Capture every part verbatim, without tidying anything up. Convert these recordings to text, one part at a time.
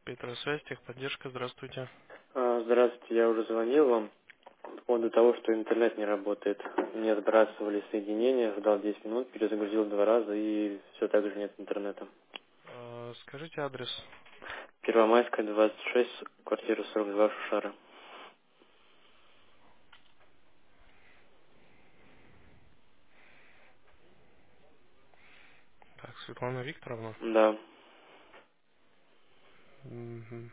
Петросвязь, техподдержка, здравствуйте. А, Здравствуйте, я уже звонил вам по поводу того, что интернет не работает. Мне сбрасывали соединение, ждал десять минут, перезагрузил два раза и все так же нет интернета. Э, Скажите адрес. Первомайская, двадцать шесть, квартира сорок два, Шушара. Так, Светлана Викторовна. Да. Мгм.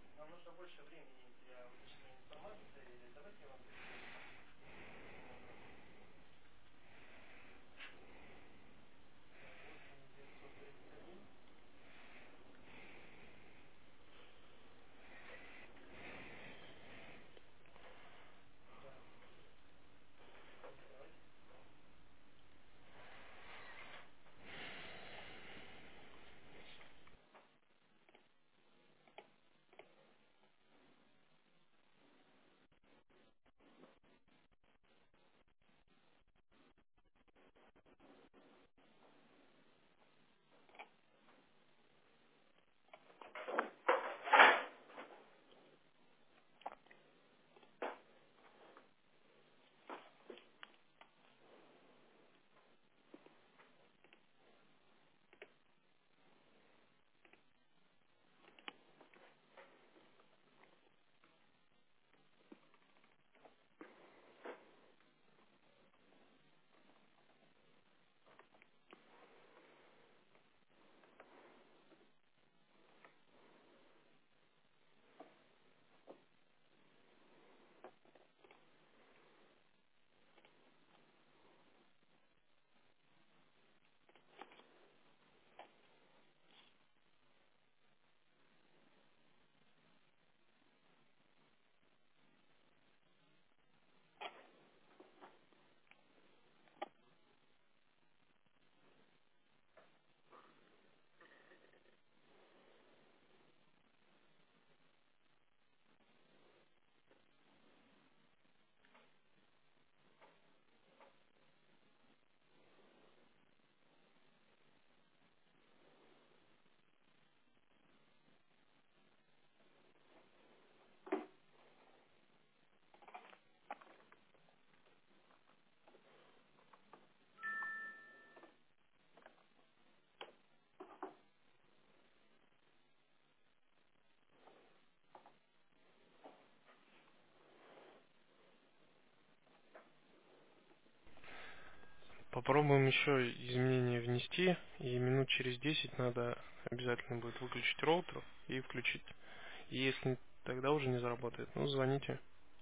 Попробуем еще изменения внести, и минут через десять надо обязательно будет выключить роутер и включить. И если тогда уже не заработает, ну звоните.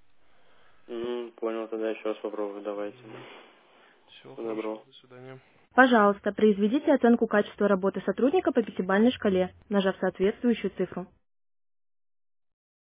М, понял, тогда еще раз попробую, давайте. Всего Всего хорошего, доброго. до свидания. Пожалуйста, произведите оценку качества работы сотрудника по пятибалльной шкале, нажав соответствующую цифру.